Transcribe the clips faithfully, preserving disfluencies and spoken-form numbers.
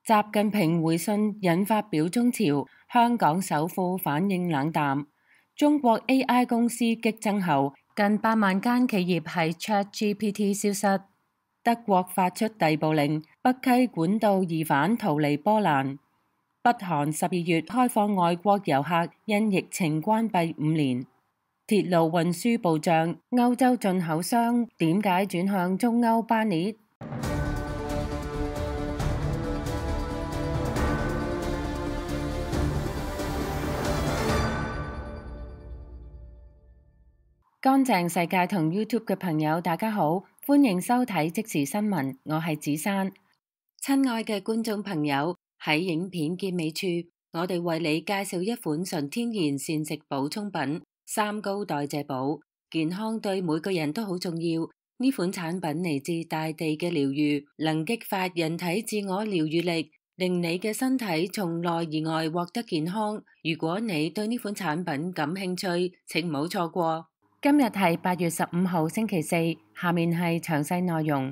習近平回信引發表忠潮，香港首富反應冷淡。中國 A I 公司激增後，近八萬間企業喺 ChatGPT 消失。德國發出逮捕令，北溪管道疑犯逃離波蘭。北韓十二月開放外國遊客，因疫情關閉五年。鐵路運輸暴漲，歐洲進口商點解轉向中歐班列？乾淨世界同 YouTube 嘅朋友，大家好，歡迎收睇即時新聞，我係子珊。親愛嘅觀眾朋友，喺影片結尾處，我哋為你介紹一款純天然膳食補充品——三高代謝寶。健康對每個人都好重要，呢款產品嚟自大地嘅療愈，能激發人體自我療愈力，令你嘅身體從內而外獲得健康。如果你對呢款產品感興趣，請唔好錯過。今日係八月十五號星期四，下面係詳細內容。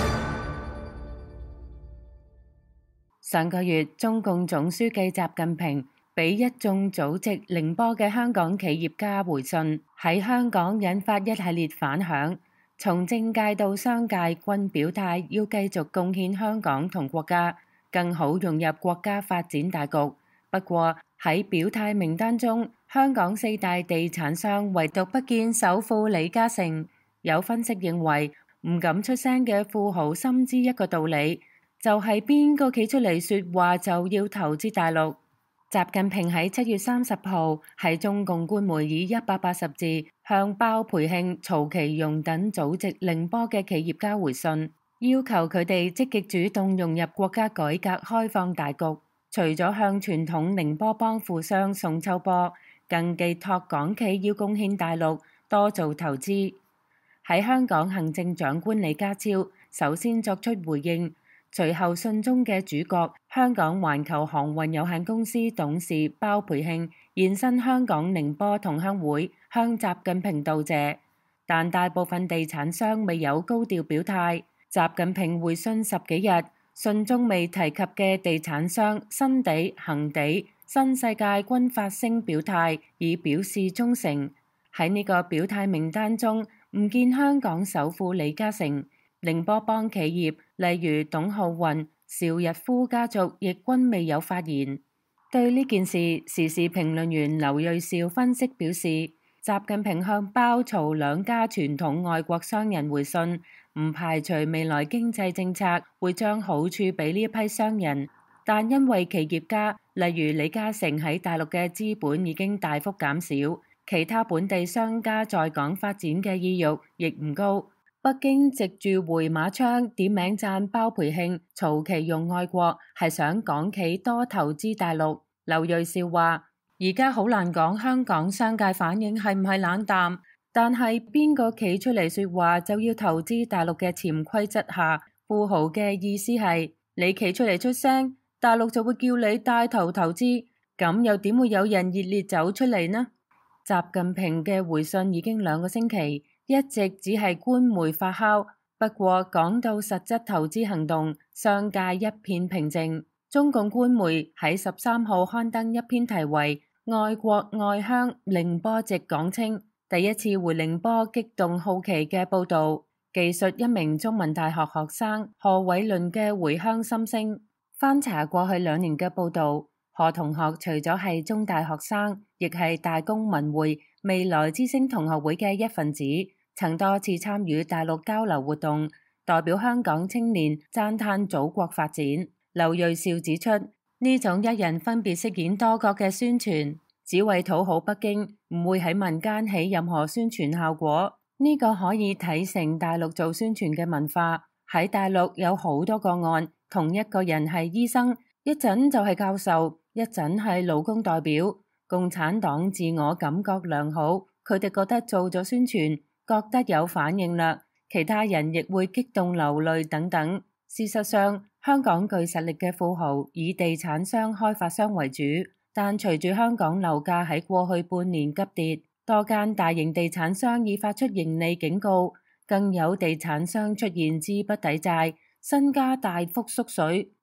上個月，中共總書記習近平俾一眾祖籍寧波嘅香港企業家回信，喺香港引發一系列反響。從政界到商界均表態要繼續貢獻香港同國家，更好融入國家發展大局。不過喺表態名單中，香港四大地產商唯獨不見首富李嘉誠。有分析認為，唔敢出聲嘅富豪深知一個道理，就係邊個企出嚟說話就要投資大陸。習近平喺七月三十號喺中共官媒以一百八十字向包培慶、曹其容等祖籍寧波嘅企業家回信，要求佢哋積極主動融入國家改革開放大局。除咗向傳統寧波幫富商送秋波，更寄託港企要貢獻大陸，多做投資。喺香港，行政長官李家超首先作出回應，隨後信中嘅主角香港環球航運有限公司董事包培慶現身香港寧波同鄉會，向習近平道謝。但大部分地產商未有高調表態。習近平回信十幾日，信中未提及嘅地產商新地、恒地、新世界均發聲表態，以表示忠誠。喺呢個表態名單中，唔見香港首富李嘉誠。寧波幫企業例如董浩雲、邵逸夫家族亦均未有發言。對呢件事，時事評論員劉銳紹分析表示，習近平向包曹兩家傳統外國商人回信，唔排除未來經濟政策會將好處俾呢一批商人，但因為企業家例如李嘉誠喺大陸嘅資本已經大幅減少，其他本地商家在港發展嘅意欲亦唔高。北京藉住回馬槍點名讚包培慶、曹其容愛國，係想港企多投資大陸。劉銳紹話：而家好難講香港商界反應係唔係冷淡，但係邊個企出嚟說話就要投資大陸嘅潛規則下，富豪嘅意思係你企出嚟出聲，大陸就會叫你帶頭投資，咁又點會有人熱烈走出嚟呢？習近平嘅回信已經兩個星期，一直只係官媒發酵。不過講到實質投資行動，商界一片平靜。中共官媒喺十三號刊登一篇題為《愛國愛鄉寧波籍港青第一次回寧波激動好奇》嘅報導，記述一名中文大學學生何偉倫嘅回鄉心聲。翻查過去兩年嘅報導，何同學除咗係中大學生，亦係大公文匯未來之星同學會嘅一份子，曾多次參與大陸交流活動，代表香港青年讚嘆祖國發展。劉銳紹指出，呢種一人分別飾演多角嘅宣傳，只為討好北京，唔會喺民間起任何宣傳效果。呢、這個可以睇成大陸做宣傳嘅文化。喺大陸有好多個案，同一個人係醫生，一陣就係教授，一陣係勞工代表。共產黨自我感覺良好，佢哋覺得做咗宣傳，覺得有反應啦，其他人亦會激動流淚等等。事實上，香港具實力嘅富豪以地產商、開發商為主，但隨住香港樓價喺過去半年急跌，多間大型地產商已發出盈利警告，更有地產商出現資不抵債，身家大幅縮水。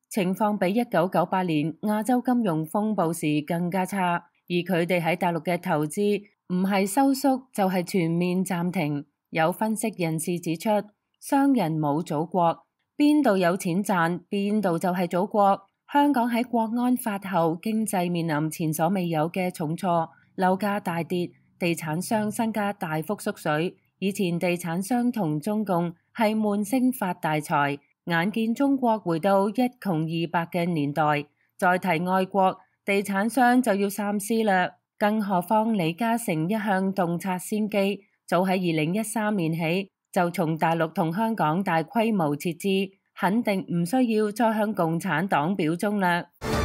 情況比一九九八年亞洲金融風暴時更加差，而佢哋喺大陸嘅投資唔係收縮就係全面暫停。有分析人士指出，商人冇祖國，邊度有錢賺，邊度就係祖國。香港喺國安法後經濟面臨前所未有嘅重挫，樓價大跌，地產商身家大幅縮水。以前地產商同中共係悶聲發大財，眼見中國回到一窮二白嘅年代，再提愛國，地產商就要三思啦。更何況李嘉誠一向洞察先機，早喺二零一三年起就從大陸同香港大規模撤資，肯定唔需要再向共產黨表忠啦。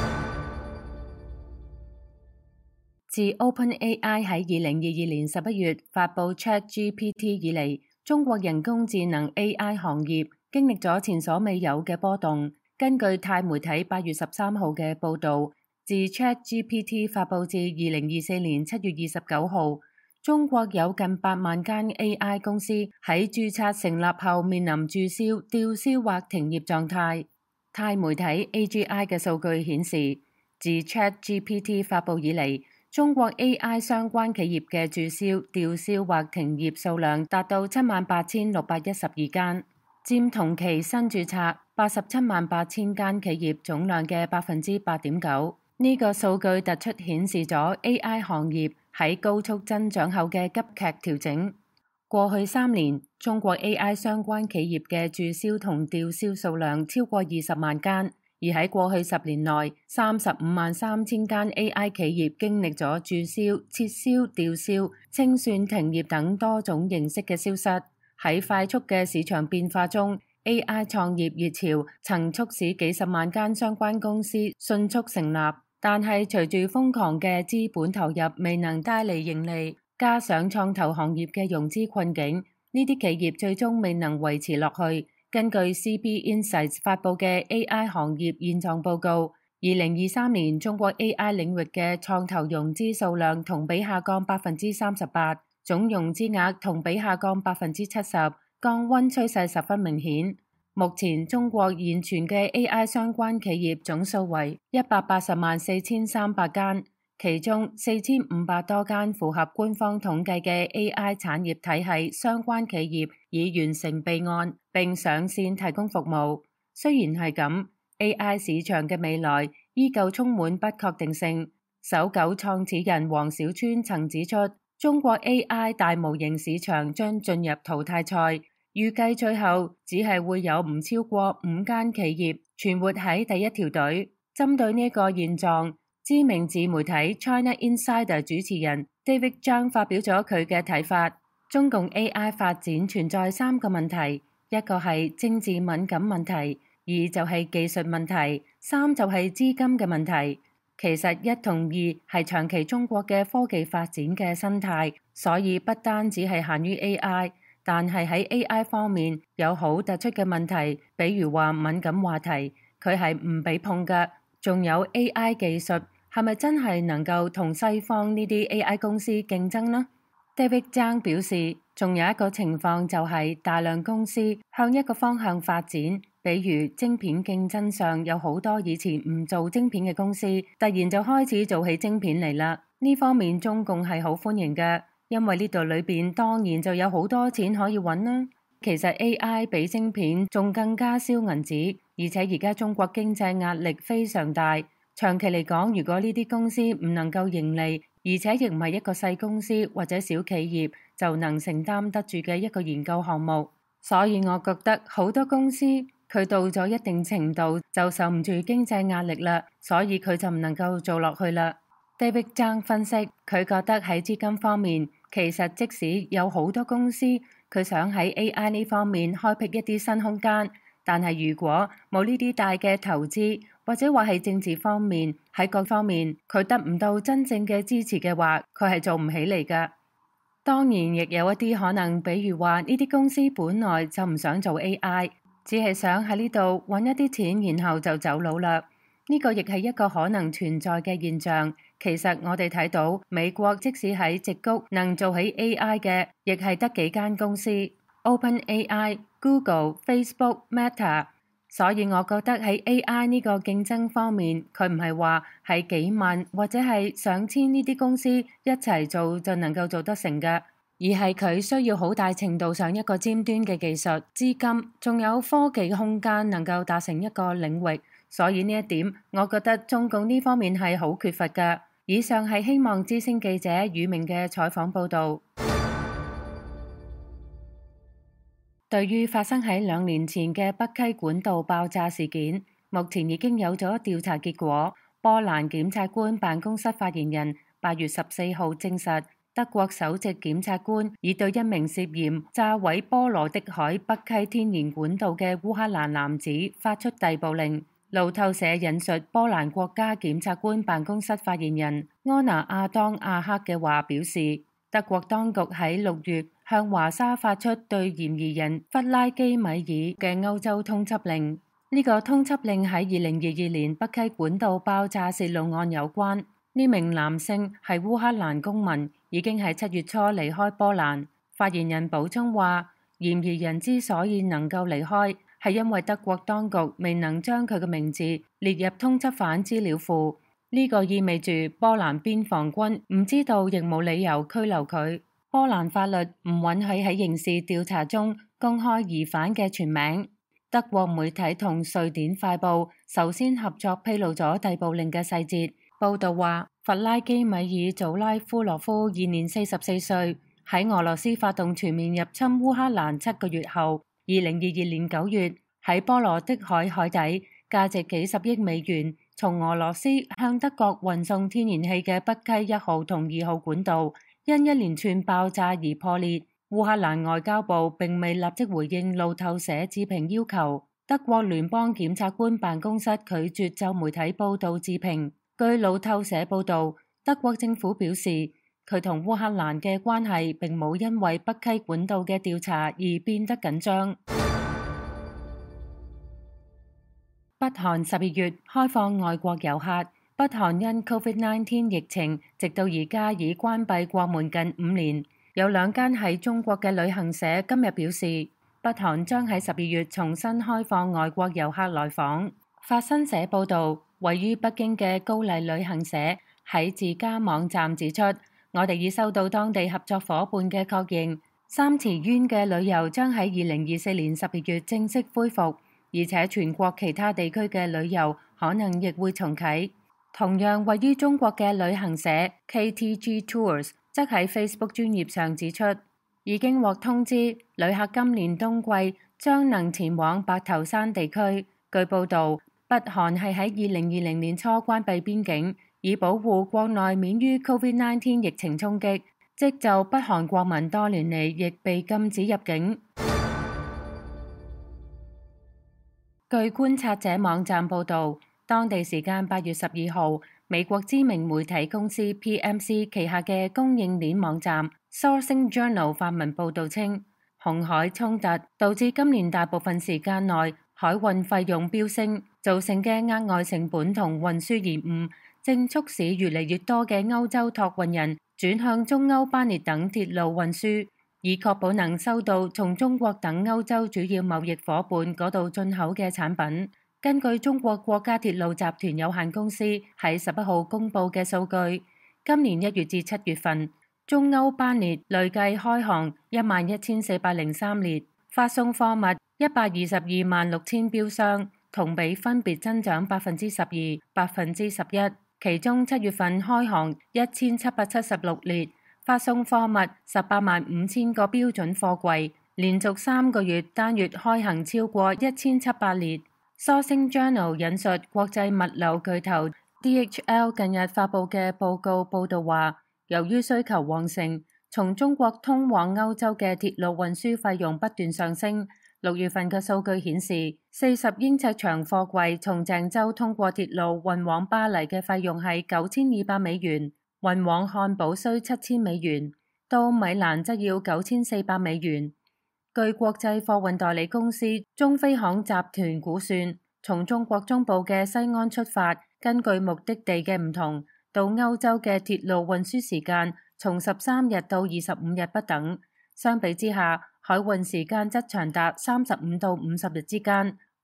自 OpenAI 喺二零二二年十一月發佈 ChatGPT 以嚟，中國人工智能 A I 行業經歷咗前所未有嘅波動。根據泰媒體八月十三號嘅報導，自 ChatGPT 發佈至二零二四年七月二十九號，中國有近八萬間 A I 公司喺註冊成立後面臨註銷、吊銷或停業狀態。泰媒體 A G I 嘅數據顯示，自 ChatGPT 發佈以嚟，中國 A I 相關企業嘅註銷、吊銷或停業數量達到七萬八千六百一十二間，佔同期新註冊八十七萬八千間企業總量嘅百分之八點九。呢個數據突出顯示咗 A I 行業喺高速增長後嘅急劇調整。過去三年，中國 A I 相關企業嘅註銷同吊銷數量超過二十萬間。而喺過去十年內，三十五萬三千間 A I 企業經歷咗註銷、撤銷、吊銷、清算、停業等多種形式嘅消失。喺快速嘅市場變化中， A I 創業熱潮曾促使幾十萬間相關公司迅速成立，但係隨住瘋狂嘅資本投入未能帶嚟盈利，加上創投行業嘅融資困境，呢啲企業最終未能維持落去。根據 C B Insights 發佈嘅 A I 行業現狀報告，二零二三年中國 A I 領域嘅創投融資數量同比下降百分之三十八，總融資額同比下降百分之七十，降溫趨勢十分明顯。目前中國現存嘅 A I 相關企業總數為一百八十萬四千三百間，其中四千五百多間符合官方統計嘅 A I 產業體系相關企業已完成備案並上線提供服務。雖然係咁， A I 市場嘅未來依舊充滿不確定性。搜狗創始人王小川曾指出，中國 A I 大模型市場將進入淘汰賽，預計最後只係會有唔超過五間企業存活喺第一條隊。針對呢個現狀，知名自媒體 China Insider 主持人 David Zhang 發表咗佢嘅睇法。中共 A I 發展存在三個問題，一個係政治敏感問題，二就係技術問題，三就係資金嘅問題。其實一同二係長期中國嘅科技發展嘅生態，所以不單只係限於 A I， 但係喺 A I 方面有好突出嘅問題，比如話敏感話題，佢係唔俾碰㗎。仲有 A I 技術係咪真係能夠同西方呢啲 A I 公司競爭呢？ David Zhang 表示，仲有一個情況就係大量公司向一個方向發展，比如晶片競爭上有好多以前唔做晶片嘅公司，突然就開始做起晶片嚟啦。呢方面中共係好歡迎嘅，因為呢度裏邊當然就有好多錢可以揾啦。其實 A I 比晶片仲更加燒銀紙，而且而家中國經濟壓力非常大，長期嚟講，如果呢啲公司唔能夠盈利，而且亦唔係一個細公司或者小企業就能承擔得住嘅一個研究項目，所以我覺得好多公司佢到咗一定程度就受唔住經濟壓力啦，所以佢就唔能夠做落去啦。David Zhang 分析，佢覺得喺資金方面，其實即使有好多公司佢想喺 A I 呢方面開闢一啲新空間，但係如果冇呢啲大嘅投資，或者話係政治方面喺各方面佢得唔到真正嘅支持嘅話，佢係做唔起嚟㗎。當然亦有一啲可能，比如話呢啲公司本來就唔想做 A I， 只係想喺呢度揾一啲錢，然後就走佬啦。呢個亦係一個可能存在嘅現象。其實我哋睇到美國即使喺矽谷能做起 A I 嘅，亦係得幾間公司 OpenAI、Google、Facebook、Meta。 所以我覺得喺 A I 呢個競爭方面，佢唔係話係幾萬或者係上千呢啲公司一齊做就能夠做得成嘅，而係佢需要好大程度上一個尖端嘅技術、資金，仲有科技空間能夠達成一個領域。所以呢一點，我覺得中共呢方面係好缺乏嘅。以上係希望之聲記者宇明嘅採訪報導。對於發生喺兩年前嘅北溪管道爆炸事件，目前已經有咗調查結果。波蘭檢察官辦公室發言人八月十四號證實，德國首席檢察官已對一名涉嫌炸毀波羅的海北溪天然管道嘅烏克蘭男子發出逮捕令。路透社引述波蘭國家檢察官辦公室發言人安娜亞當亞克嘅話表示，德國當局喺六月向華沙發出對嫌疑人弗拉基米爾嘅歐洲通緝令。呢、這個通緝令喺二零二二年北溪管道爆炸洩露案有關。呢名男性係烏克蘭公民，已經喺七月初離開波蘭。發言人補充話，嫌疑人之所以能夠離開，係因為德國當局未能將佢嘅名字列入通緝犯資料庫。呢、這個意味住波蘭邊防軍唔知道亦冇理由拘留佢。波蘭法律唔允許喺刑事調查中公開疑犯嘅全名。德國媒體同瑞典快報首先合作披露咗逮捕令嘅細節。報道話，弗拉基米爾祖拉夫洛夫現年四十四歲，喺俄羅斯發動全面入侵烏克蘭七個月後，二零二二年九月喺波羅的海海底價值幾十億美元從俄羅斯向德國運送天然氣嘅北溪一號同二號管道因一連串爆炸而破裂。烏克蘭外交部並未立即回應路透社置評要求。德國聯邦檢察官辦公室拒絕就媒體報道置評。據路透社報道，德國政府表示，佢同烏克蘭嘅關係並冇因為北溪管道嘅調查而變得緊張。北韓十二月開放外國遊客。北韓因 Covid 十九 疫情，直到而家已關閉國門近五年。有兩間喺中國嘅旅行社今日表示，北韓將喺十二月重新開放外國遊客來訪。法新社報導，位於北京嘅高麗旅行社喺自家網站指出，我哋已收到當地合作夥伴嘅確認，三池淵嘅旅遊將喺二零二四年十二月正式恢復，而且全國其他地區嘅旅遊可能亦會重啟。同樣位於中國嘅旅行社 K T G Tours 則喺 Facebook 專頁上指出，已經獲通知旅客今年冬季將能前往白頭山地區。據報導，北韓係喺二零二零年初關閉邊境，以保護國內免於 Covid 十九 疫情衝擊，即就北韓國民多年嚟亦被禁止入境。據觀察者網站報導，當地時間八月十二號，美國知名媒體公司 P M C 旗下嘅供應鏈網站 Sourcing Journal 發文報導稱，紅海衝突導致今年大部分時間內海運費用飆升，造成嘅額外成本同運輸延誤，正促使越嚟越多嘅歐洲託運人轉向中歐班列等鐵路運輸，以確保能收到從中國等歐洲主要貿易夥伴嗰度進口嘅產品。根據中國國家鐵路集團有限公司喺十一號公佈嘅數據，今年一月至七月份，中歐班列累計開航一萬一千四百零三列，發送貨物一百二十二萬六千標箱，同比分別增長百分之十二、百分之十一。其中七月份開航一千七百七十六列，發送貨物十八萬五千個標準貨櫃，連續三個月單月開行超過一千七百列。Sourcing Journal 引述國際物流巨頭 D H L 近日發布嘅報告報導話，由於需求旺盛，從中國通往歐洲嘅鐵路運輸費用不斷上升。六月份嘅數據顯示，四十英尺長貨櫃從鄭州通過鐵路運往巴黎嘅費用係九千二百美元，運往漢堡需七千美元，到米蘭則要九千四百美元。據國際貨運代理公司中飛航集團估算，從中國中部嘅西安出發，根據目的地嘅唔同，到歐洲嘅鐵路運輸時間從十三日到二十五日不等。相比之下，海運時間則長達三十五到五十日之間。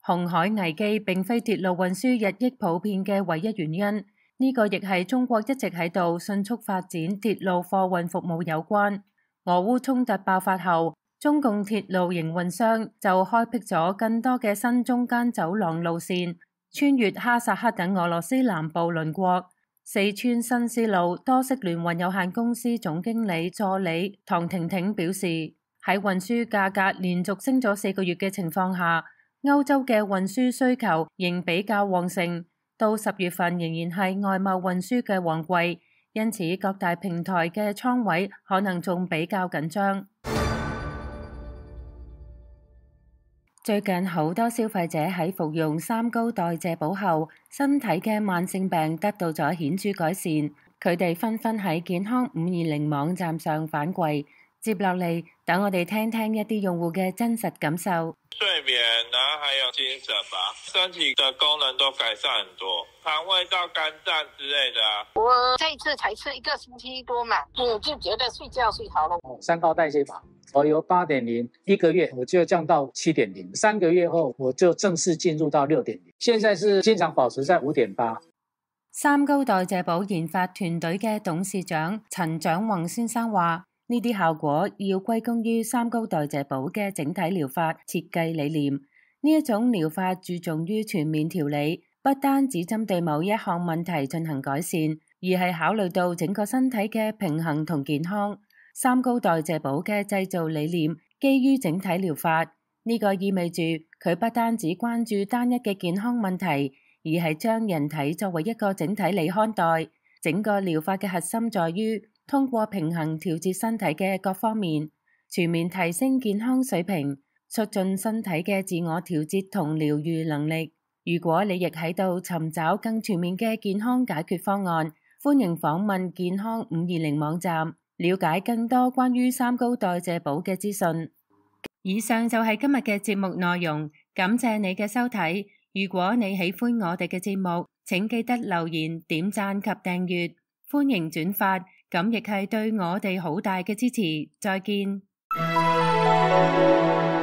紅海危機並非鐵路運輸日益普遍嘅唯一原因，呢個亦係中國一直喺度迅速發展鐵路貨運服務有關。俄烏衝突爆發後，中共鐵路營運商就開闢咗更多嘅新中間走廊路線，穿越哈薩克等俄羅斯南部鄰國。四川新絲路多式聯運有限公司總經理助理唐婷婷表示，喺運輸價格連續升咗四個月嘅情況下，歐洲嘅運輸需求仍比較旺盛，到十月份仍然係外貿運輸嘅旺季，因此各大平台嘅倉位可能仲比較緊張。最近好多消費者喺服用三高代謝寶後，身體嘅慢性病得到咗顯著改善，佢哋紛紛喺健康五二零網站上反饋。接落嚟，等我哋聽聽一啲用戶嘅真實感受。 睡眠，然後還有精神吧，身體的功能都改善很多，腸胃道、肝臟之類的啊。 我這一次才吃一個星期多嘛，我就覺得睡覺睡好了。 三高代謝法，我由八點零一個月我就降到七點零，三個月後我就正式進入到六點零，現在是經常保持在五點八。 三高代謝寶研發團隊嘅董事長陳長宏先生話，呢啲效果要歸功於三高代謝寶嘅整體療法設計理念。呢一種療法注重於全面調理，不單只針對某一項問題進行改善，而係考慮到整個身體嘅平衡同健康。三高代謝寶嘅製造理念基於整體療法，呢個意味住佢不單只關注單一嘅健康問題，而係將人體作為一個整體嚟看待。整個療法嘅核心在於通過平衡調節身體嘅各方面，全面提升健康水平，促進身體嘅自我調節同療愈能力。如果你亦喺度尋找更全面嘅健康解決方案，歡迎訪問健康五二零網站，了解更多關於三高代謝寶嘅資訊。以上就係今日嘅節目內容，感謝你嘅收睇。如果你喜歡我哋嘅節目，請記得留言、點讚及訂閱，歡迎轉發。咁亦係對我哋好大嘅支持，再見。